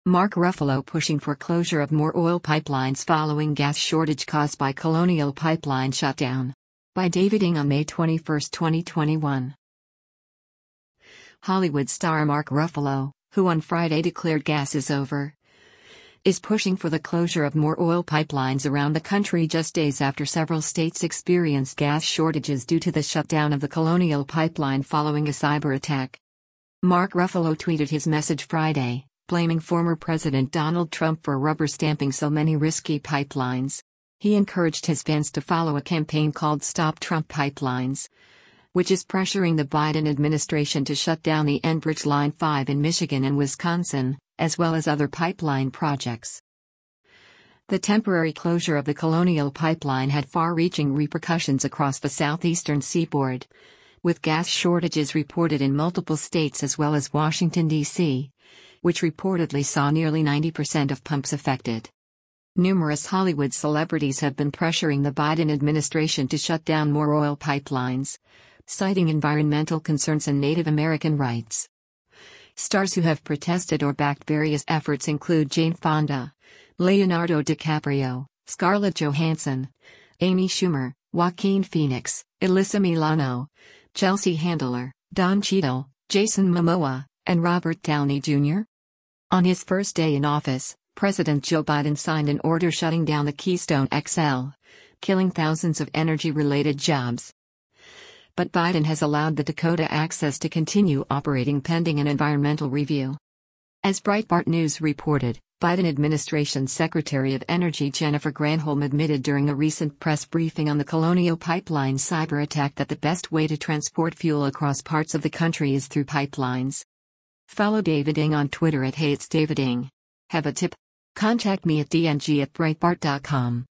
Mark Ruffalo pushing for closure of more oil pipelines following gas shortage caused by Colonial Pipeline shutdown. By David Ng on May 21, 2021. Hollywood star Mark Ruffalo, who on Friday declared gas is over, is pushing for the closure of more oil pipelines around the country just days after several states experienced gas shortages due to the shutdown of the Colonial Pipeline following a cyber attack. Mark Ruffalo tweeted his message Friday, blaming former President Donald Trump for rubber stamping so many risky pipelines. He encouraged his fans to follow a campaign called Stop Trump Pipelines, which is pressuring the Biden administration to shut down the Enbridge Line 5 in Michigan and Wisconsin, as well as other pipeline projects. The temporary closure of the Colonial Pipeline had far-reaching repercussions across the southeastern seaboard, with gas shortages reported in multiple states as well as Washington, D.C., which reportedly saw nearly 90% of pumps affected. Numerous Hollywood celebrities have been pressuring the Biden administration to shut down more oil pipelines, citing environmental concerns and Native American rights. Stars who have protested or backed various efforts include Jane Fonda, Leonardo DiCaprio, Scarlett Johansson, Amy Schumer, Joaquin Phoenix, Alyssa Milano, Chelsea Handler, Don Cheadle, Jason Momoa, and Robert Downey Jr. On his first day in office, President Joe Biden signed an order shutting down the Keystone XL, killing thousands of energy-related jobs. But Biden has allowed the Dakota Access to continue operating pending an environmental review. As Breitbart News reported, Biden administration Secretary of Energy Jennifer Granholm admitted during a recent press briefing on the Colonial Pipeline cyber attack that the best way to transport fuel across parts of the country is through pipelines. Follow David Ng on Twitter at @HeyIt'sDavidNg. Have a tip? Contact me at dng@breitbart.com.